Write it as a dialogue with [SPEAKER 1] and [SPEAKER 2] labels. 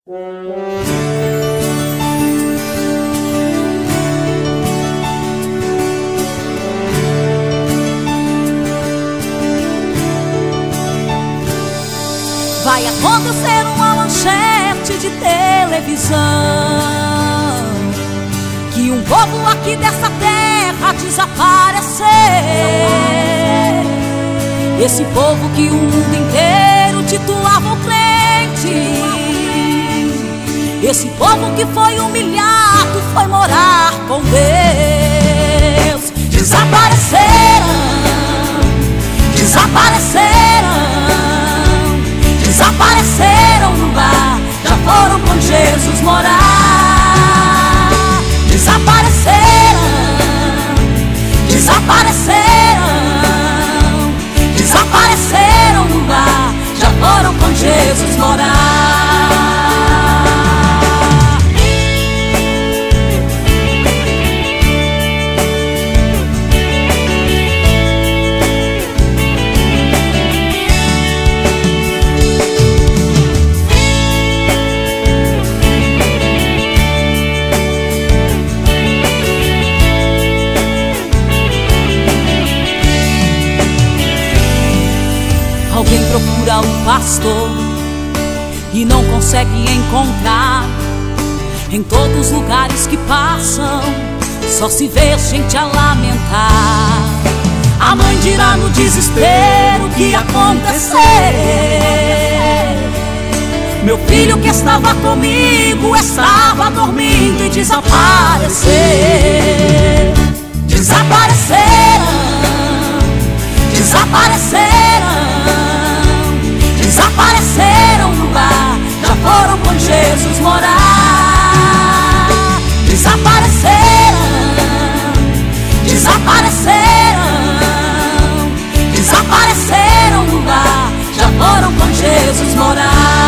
[SPEAKER 1] Vai acontecer uma manchete de televisão que um povo aqui dessa terra desapareceu. Esse povo que o mundo inteiro titulava o crente, esse povo que foi humilhado, foi morar com Deus. Desapareceram, desapareceram, desapareceram no bar, já foram com Jesus morar. Desapareceram, desapareceram, desapareceram no bar, já foram com Jesus morar. Alguém procura um pastor e não consegue encontrar. Em todos os lugares que passam, só se vê gente a lamentar. A mãe dirá no desespero o que aconteceu. Meu filho que estava comigo estava dormindo e desapareceu. Desapareceram, desapareceram, desapareceram no bar, já foram com Jesus morar. Desapareceram, desapareceram, desapareceram no bar, já foram com Jesus morar.